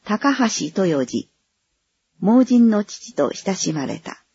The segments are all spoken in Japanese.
高橋豊次、盲人の父と親しまれた。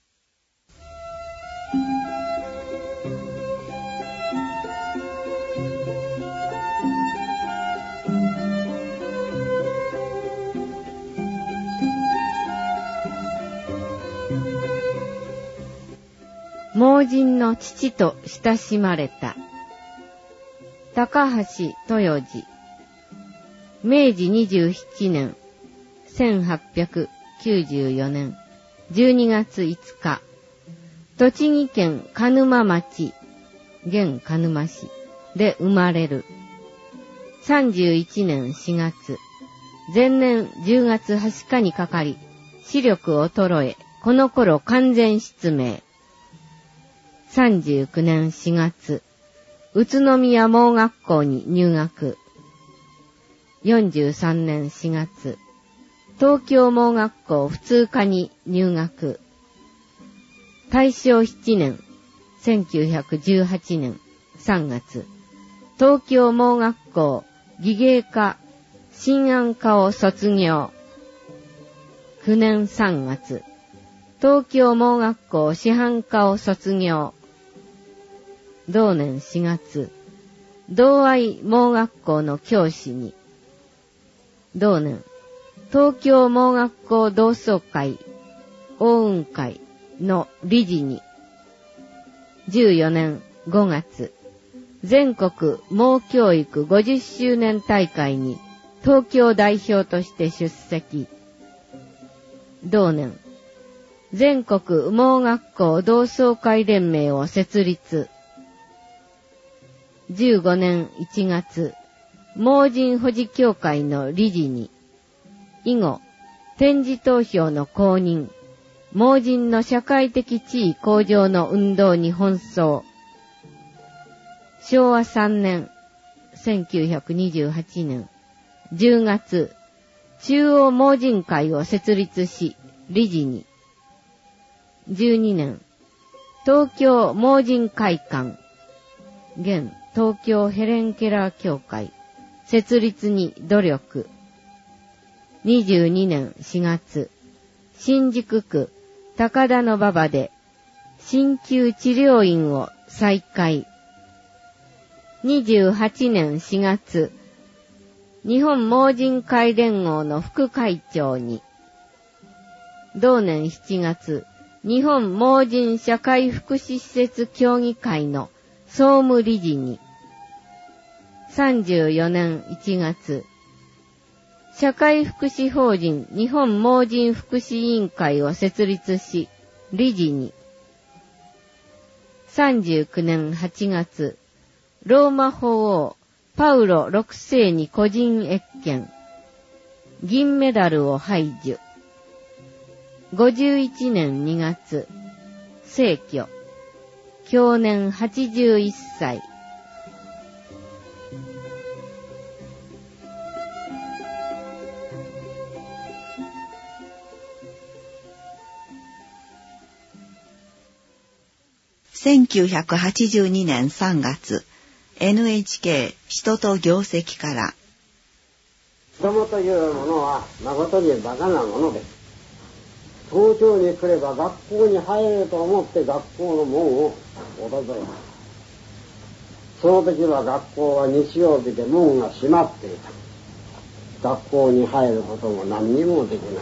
盲人の父と親しまれた。高橋豊次、明治27年、1894年12月5日、栃木県鹿沼町、現鹿沼市で生まれる。31年4月、前年10月20日にかかり、視力衰え、この頃完全失明。39年4月、宇都宮盲学校に入学。43年4月、東京盲学校普通科に入学。大正7年、1918年3月、東京盲学校技芸科新安科を卒業。9年3月、東京盲学校師範科を卒業。同年4月、同愛盲学校の教師に。同年、東京盲学校同窓会、応運会の理事に。14年5月、全国盲教育50周年大会に東京代表として出席。同年、全国盲学校同窓会連盟を設立。15年1月、盲人保持協会の理事に。以後、点字投票の公認、盲人の社会的地位向上の運動に奔走。昭和3年、1928年10月、中央盲人会を設立し、理事に。12年、東京盲人会館、現東京ヘレンケラー協会設立に努力。22年4月、新宿区高田馬場で鍼灸治療院を再開。28年4月、日本盲人会連合の副会長に。同年7月、日本盲人社会福祉施設協議会の総務理事に。34年1月、社会福祉法人日本盲人福祉委員会を設立し、理事に。39年8月、ローマ法王パウロ6世に個人謁見、銀メダルを拝受。51年2月、逝去、享年81歳。 1982年3月、NHK 人と業績から。 子供というものは誠にバカなものです。早朝に来れば学校に入れると思って学校の門を訪れます。その時は学校は日曜日で門が閉まっていた。学校に入ることも何にもできない。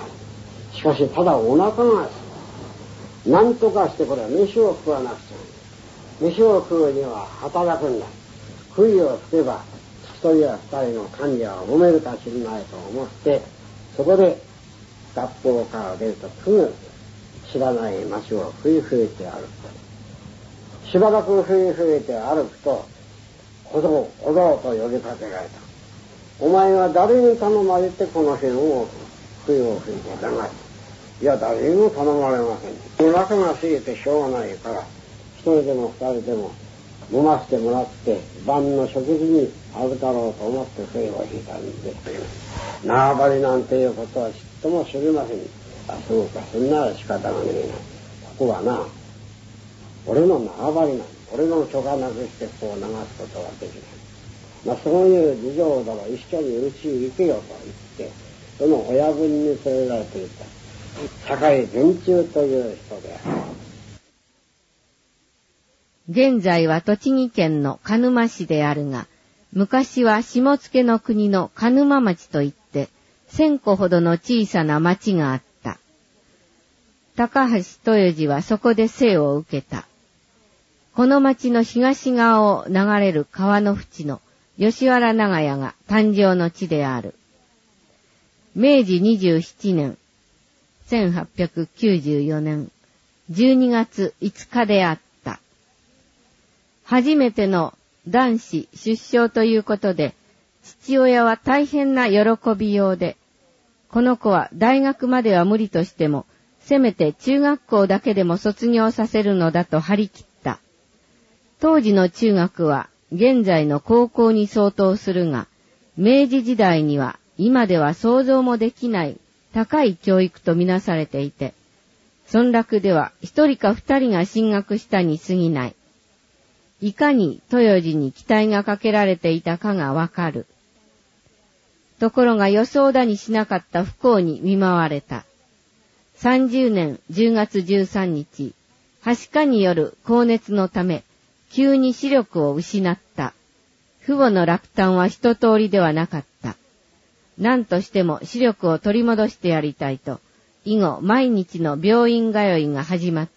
しかしただお腹が何とかしてこれは飯を食わなくちゃ。飯を食うには働くんだ。杭をつけば一人や二人の患者は揉めるかしれないと思って、そこで学校から出るとすぐ知らない街をふいふいて歩く。しばらくふいふいて歩くと、小僧小僧と呼びかけられた。お前は誰に頼まれてこの辺をふいをふいてたが。いや、誰にも頼まれません。お腹が空いてしょうがないから、一人でも二人でも飲ませてもらって晩の食事に預かろうと思って笛を引いたんですけど、縄張りなんていうことはちっとも知りません。あ、そうか、そんなら仕方がねえな。ここはな、俺の縄張りなんだ。俺の許可なくしてこう流すことはできない。そういう事情だろ、一緒にうち行けよと言って、 その親分に連れられていた坂井善忠という人である。 現在は栃木県の鹿沼市であるが、昔は下野の国の鹿沼町といって、1000個ほどの小さな町があった。高橋豊次はそこで生を受けた。この町の東側を流れる川の淵の吉原長屋が誕生の地である。明治27年、1894年12月5日であった。初めての男子出生ということで、父親は大変な喜びようで、この子は大学までは無理としても、せめて中学校だけでも卒業させるのだと張り切った。当時の中学は現在の高校に相当するが、明治時代には今では想像もできない高い教育とみなされていて、村落では一人か二人が進学したに過ぎない。いかに豊次に期待がかけられていたかがわかる。ところが予想だにしなかった不幸に見舞われた。30年10月13日、はしかによる高熱のため、急に視力を失った。父母の落胆は一通りではなかった。何としても視力を取り戻してやりたいと、以後毎日の病院通いが始まった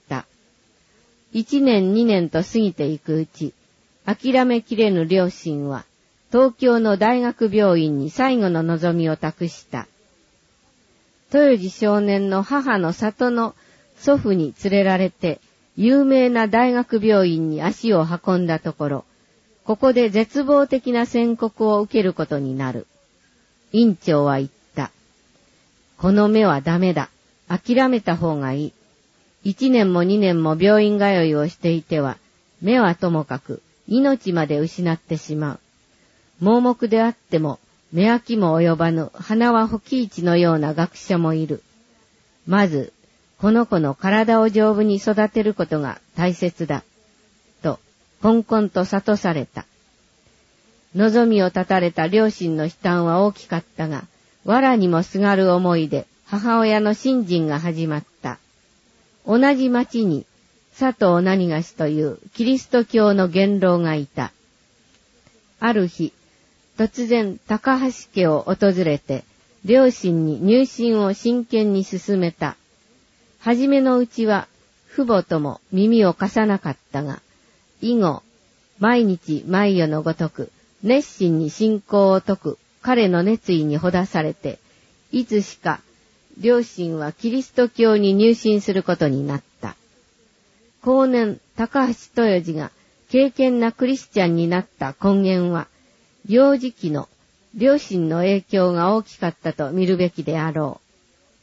。1年2年と過ぎていくうち、諦めきれぬ両親は、東京の大学病院に最後の望みを託した。豊次少年の母の里の祖父に連れられて、有名な大学病院に足を運んだところ、ここで絶望的な宣告を受けることになる。院長は言った。この目はダメだ。諦めた方がいい。1年も2年も病院通いをしていては、目はともかく命まで失ってしまう。盲目であっても目飽きも及ばぬ花は火器市のような学者もいる。まず、この子の体を丈夫に育てることが大切だ。と、こんこんと諭された。望みを絶たれた両親の悲嘆は大きかったが、藁にもすがる思いで母親の信心が始まった。同じ町に佐藤何がしというキリスト教の元老がいた。ある日、突然高橋家を訪れて、両親に入信を真剣に勧めた。はじめのうちは父母とも耳を貸さなかったが、以後、毎日毎夜のごとく熱心に信仰を説く彼の熱意にほだされて、いつしか両親はキリスト教に入信することになった。後年、高橋豊次が敬虔なクリスチャンになった根源は、幼児期の両親の影響が大きかったと見るべきであろう。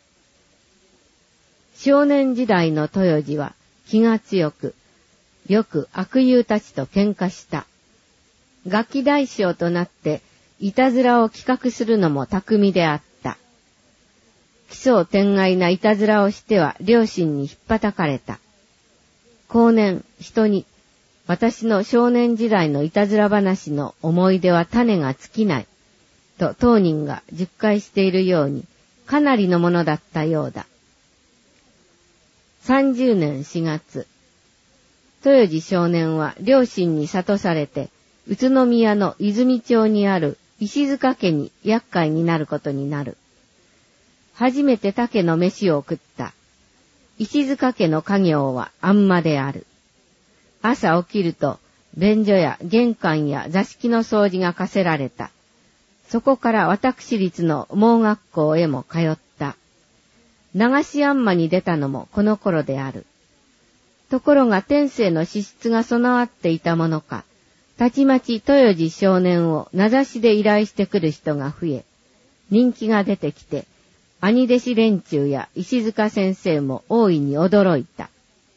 少年時代の豊次は気が強く、よく悪友たちと喧嘩した。ガキ大将となって、いたずらを企画するのも巧みであった。奇想天外ないたずらをしては両親に引っ叩かれた。後年、人に、私の少年時代のいたずら話の思い出は種が尽きない、と当人が述懐しているように、かなりのものだったようだ。30年4月、豊次少年は両親に諭されて、宇都宮の泉町にある石塚家に厄介になることになる。初めて他家の飯を食った。石塚家の家業はあんまである。朝起きると、便所や玄関や座敷の掃除が課せられた。そこから私立の盲学校へも通った。流しあんまに出たのもこの頃である。ところが天性の資質が備わっていたものか、たちまち豊次少年を名指しで依頼してくる人が増え、人気が出てきて、兄弟子連中や石塚先生も大いに驚いた。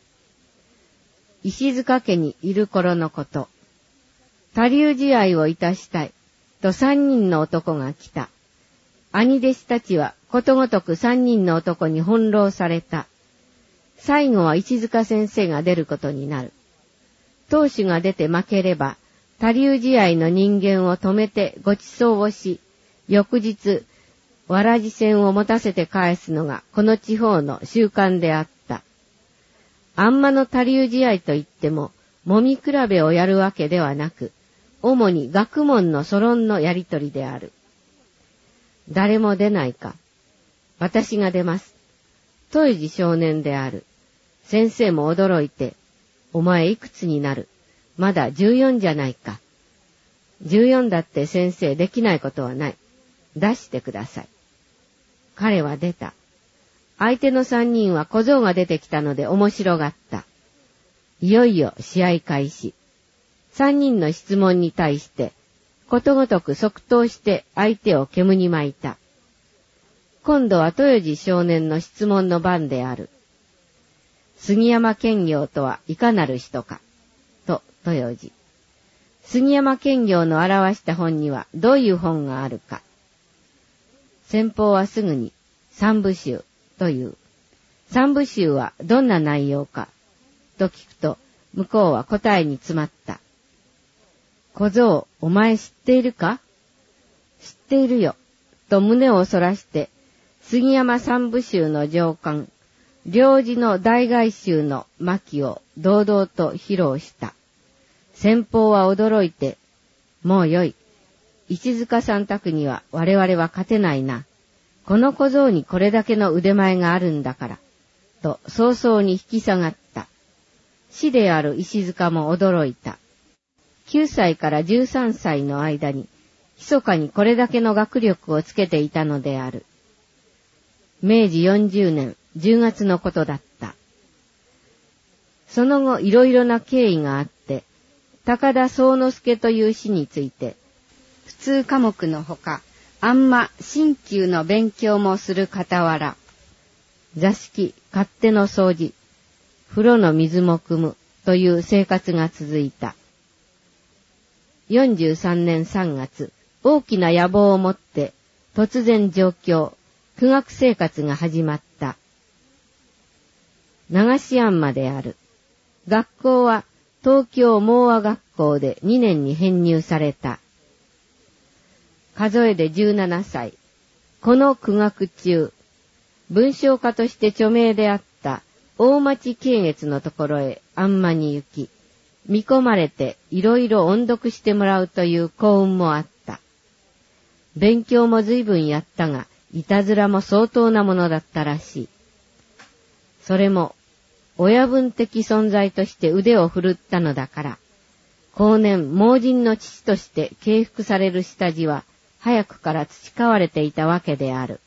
石塚家にいる頃のこと。他流試合をいたしたい、と3人の男が来た。兄弟子たちはことごとく3人の男に翻弄された。最後は石塚先生が出ることになる。当主が出て負ければ、他流試合の人間を止めてご馳走をし、翌日、 わらじ線を持たせて返すのがこの地方の習慣であった。あんまの他流試合といっても、もみ比べをやるわけではなく、主に学問のソロンのやりとりである。誰も出ないか。私が出ます。当時少年である。先生も驚いて、お前いくつになる？まだ14じゃないか。14だって先生できないことはない。出してください。彼は出た。相手の3人は小僧が出てきたので面白がった。いよいよ試合開始。3人の質問に対して、ことごとく即答して相手を煙に巻いた。今度は豊治少年の質問の番である。杉山検校とはいかなる人か、と豊治。杉山検校の表した本にはどういう本があるか。先方はすぐに三部集という。三部集はどんな内容か、と聞くと向こうは答えに詰まった。小僧、お前知っているか？知っているよ、と胸をそらして、杉山三部集の上巻、領事の大概集の巻を堂々と披露した。先方は驚いて、もうよい。石塚さん宅には我々は勝てないな。この小僧にこれだけの腕前があるんだから。と早々に引き下がった。師である石塚も驚いた。9歳から13歳の間に、密かにこれだけの学力をつけていたのである。明治40年10月のことだった。その後いろいろな経緯があって、高田宗之助という詩について、普通科目のほか、あんま新旧の勉強もする傍ら、座敷、勝手の掃除、風呂の水も汲むという生活が続いた。43年3月、大きな野望を持って突然上京、苦学生活が始まった。流し庵まである。学校は東京盲和学校で2年に編入された。数えで17歳。この苦学中、文章家として著名であった大町慶月のところへあんまに行き、見込まれていろいろ音読してもらうという幸運もあった。勉強も随分やったが、いたずらも相当なものだったらしい。それも、親分的存在として腕を振るったのだから、後年盲人の父として敬服される下地は、早くから培われていたわけである。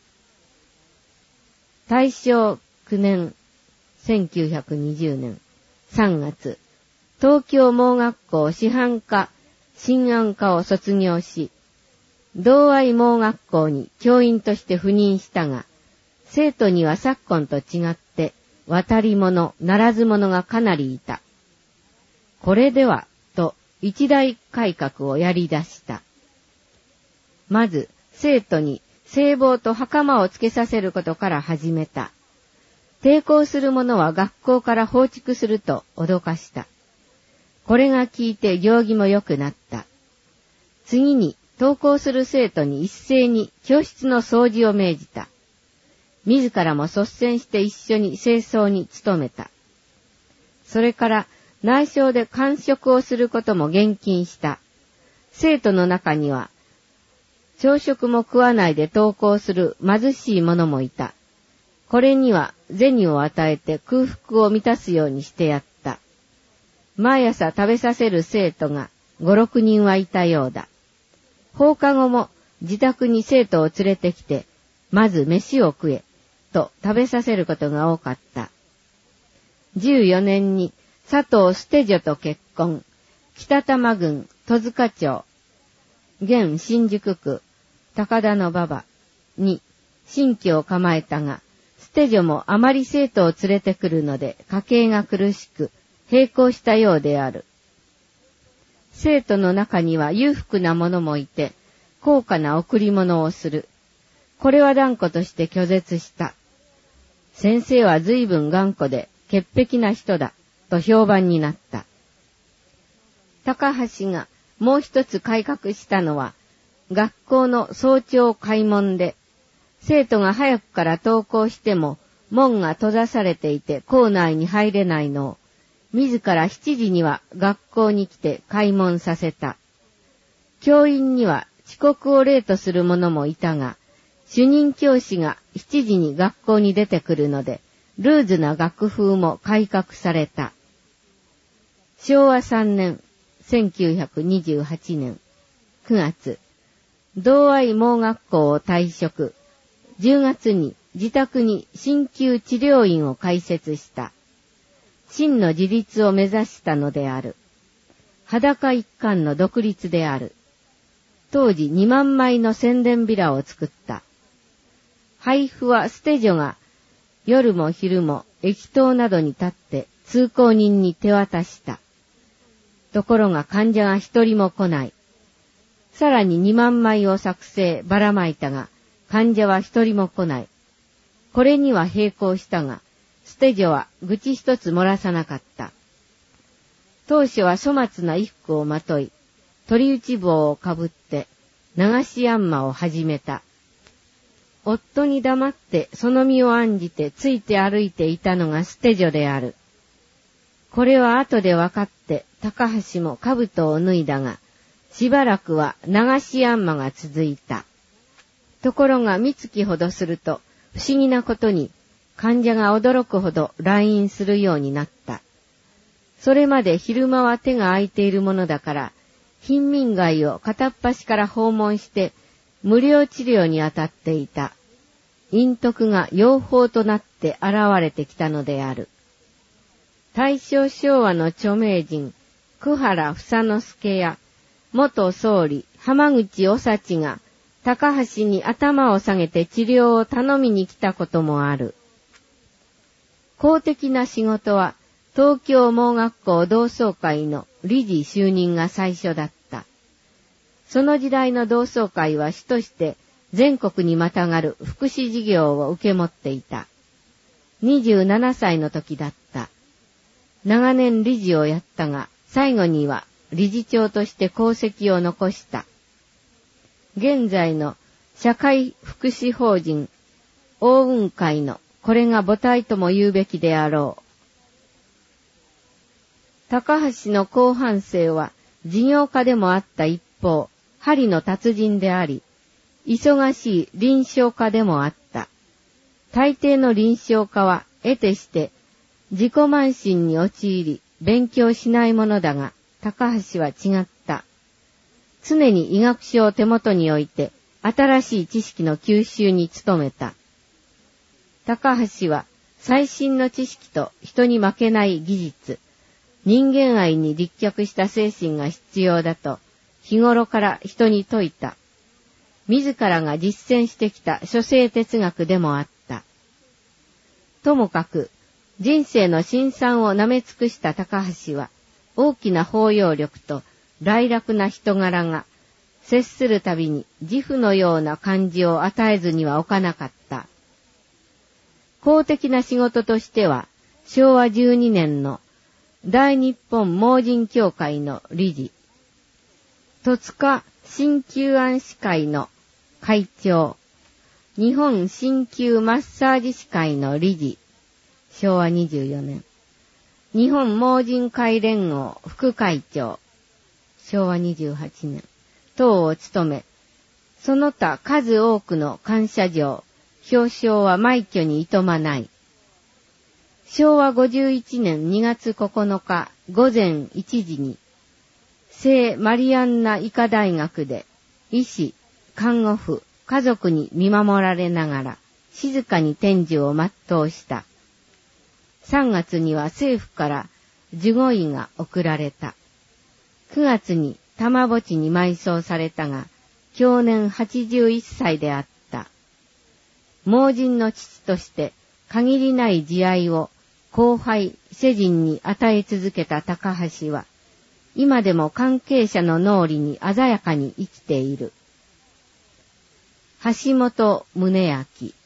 大正9年、1920年3月、東京盲学校師範科、新安科を卒業し、同愛盲学校に教員として赴任したが、生徒には昨今と違って、渡り者、ならず者がかなりいた。これでは、と一大改革をやり出した。まず、生徒に制帽と袴をつけさせることから始めた。抵抗する者は学校から放逐すると脅かした。これが聞いて行儀も良くなった。次に、登校する生徒に一斉に教室の掃除を命じた。自らも率先して一緒に清掃に努めた。それから内省で間食をすることも厳禁した。生徒の中には、朝食も食わないで登校する貧しい者もいた。これには銭を与えて空腹を満たすようにしてやった。毎朝食べさせる生徒が5、6人はいたようだ。放課後も自宅に生徒を連れてきて、まず飯を食え、と食べさせることが多かった。14年に佐藤捨女と結婚、北多摩郡戸塚町、現新宿区、高田馬場に新居を構えたが、捨女もあまり生徒を連れてくるので家計が苦しく、並行したようである。生徒の中には裕福な者もいて、高価な贈り物をする。これは断固として拒絶した。先生は随分頑固で潔癖な人だ、と評判になった。高橋がもう一つ改革したのは、 学校の早朝開門で、生徒が早くから登校しても門が閉ざされていて校内に入れないのを、自ら7時には学校に来て開門させた。教員には遅刻を例とする者もいたが、主任教師が7時に学校に出てくるので、ルーズな学風も改革された。昭和3年、1928年9月、同愛盲学校を退職。10月に自宅に鍼灸治療院を開設した。真の自立を目指したのである。裸一貫の独立である。当時2万枚の宣伝ビラを作った。配布は捨て女が夜も昼も駅頭などに立って通行人に手渡した。ところが患者が一人も来ない。さらに2万枚を作成ばらまいたが、患者は一人も来ない。これには並行したが、捨て女は愚痴一つ漏らさなかった。当初は粗末な衣服をまとい、鳥打ち帽をかぶって流しヤンマを始めた。夫に黙ってその身を案じてついて歩いていたのが捨て女である。これは後で分かって高橋も兜を脱いだが、しばらくは流しヤンマが続いた。ところが三月ほどすると不思議なことに患者が驚くほど来院するようになった。それまで昼間は手が空いているものだから、貧民街を片っ端から訪問して無料治療に当たっていた。陰徳が養蜂となって現れてきたのである。大正昭和の著名人、久原房之助や元総理浜口おさちが高橋に頭を下げて治療を頼みに来たこともある。公的な仕事は東京盲学校同窓会の理事就任が最初だった。その時代の同窓会は主として全国にまたがる福祉事業を受け持っていた。27歳の時だった。長年理事をやったが、最後には理事長として功績を残した。現在の社会福祉法人大雲会のこれが母体とも言うべきであろう。高橋の後半生は事業家でもあった一方、針の達人であり、忙しい臨床家でもあった。大抵の臨床家は得てして自己慢心に陥り勉強しないものだが、高橋は違った。常に医学書を手元に置いて新しい知識の吸収に努めた。高橋は最新の知識と人に負けない技術、人間愛に立脚した精神が必要だと日頃から人に説いた。自らが実践してきた書生哲学でもあった。ともかく人生の辛酸を舐め尽くした高橋は大きな包容力と磊落な人柄が接するたびに自負のような感じを与えずにはおかなかった。公的な仕事としては昭和12年の大日本盲人協会の理事、戸塚鍼灸庵士会の会長、日本鍼灸マッサージ士会の理事、昭和24年、日本盲人会連合副会長、昭和28年、等を務め、その他数多くの感謝状、表彰は枚挙にいとまない。昭和51年2月9日午前1時に、聖マリアンナ医科大学で医師、看護婦、家族に見守られながら静かに天寿を全うした。3月には政府から守護医が贈られた。9月に玉墓地に埋葬されたが、享年81歳であった。盲人の父として限りない慈愛を後輩、世人に与え続けた高橋は、今でも関係者の脳裏に鮮やかに生きている。橋本宗明。